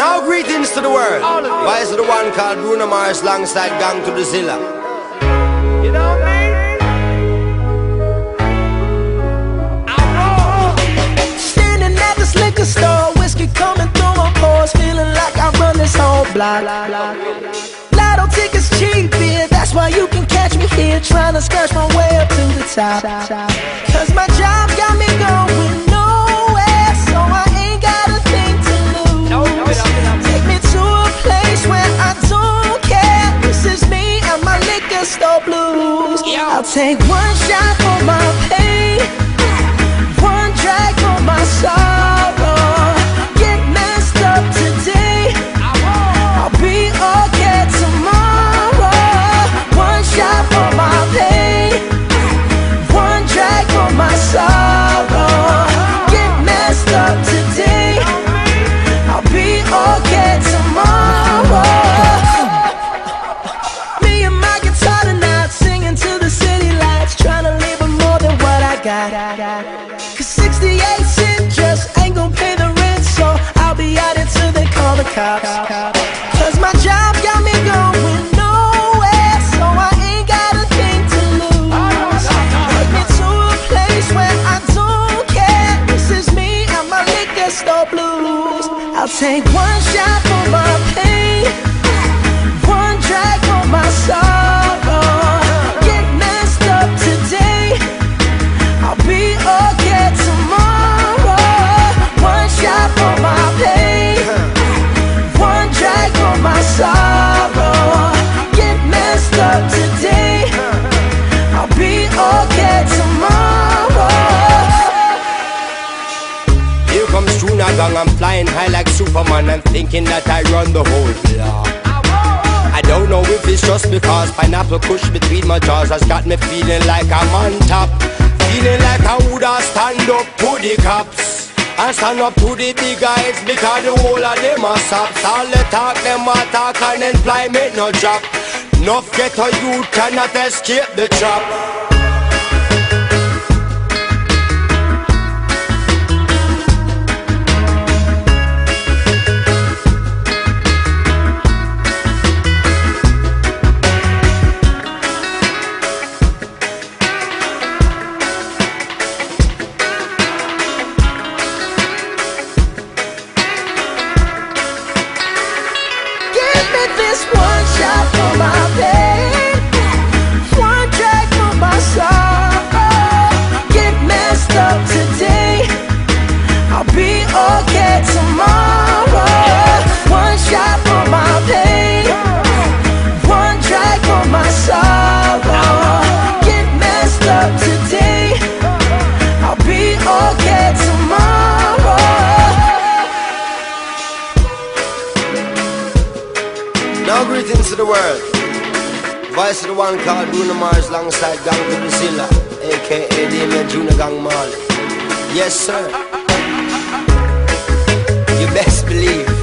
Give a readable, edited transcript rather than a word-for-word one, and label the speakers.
Speaker 1: Now greetings to the world. Why is the one called Bruno Mars alongside Gang to the Zilla?
Speaker 2: You know what I mean?
Speaker 3: Standing at this liquor store, whiskey coming through my pores, feeling like I run this whole block. Lotto tickets cheap, yeah, that's why you can catch me here, trying to scratch my way up to the top. Cause my job got me going nowhere, so I ain't got a thing to lose. Take me to a place where I don't care. This is me and my liquor store blues. I'll take one shot for my pain, one drag for my sorrow. Get messed up today, I'll be okay tomorrow. One shot for my pain, one drag for my sorrow. Get messed up today, I'll be okay tomorrow. Me and my guitar tonight, singing to the city lights, trying to live with more than what I got. Cause 68 cents just ain't gon' pay the rent, so I'll be out until they call the cops. Cause my job got me going nowhere, so I ain't got a thing to lose. Take me to a place where I don't care. This is me and my liquor store blues. I'll take one shot for my pain, one drag for my sorrow. Get messed up today, I'll be okay tomorrow. One shot for my pain, one drag for my sorrow. Get messed up today, I'll be okay tomorrow.
Speaker 1: Here comes Truna Gang, I'm flying high like Superman and thinking that I run the whole block. I don't know if it's just because pineapple kush between my jaws has got me feeling like I'm on top. Feeling like I woulda stand up to the cops and stand up to the big guys, because the whole of them are sops. All the talk, them a talk, and employment no drop. Enough ghetto youth cannot escape the trap.
Speaker 3: Give me this one shot for my pain, one drag for my sorrow. Get messed up today, I'll be okay tomorrow. One shot for my pain, one drag for my sorrow. Get messed up today, I'll be okay tomorrow.
Speaker 1: Now greetings to the world. Voice of the one called Bruno Mars alongside Gang to the Zilla, aka Damien Junior Gang Marley. Yes sir, you best believe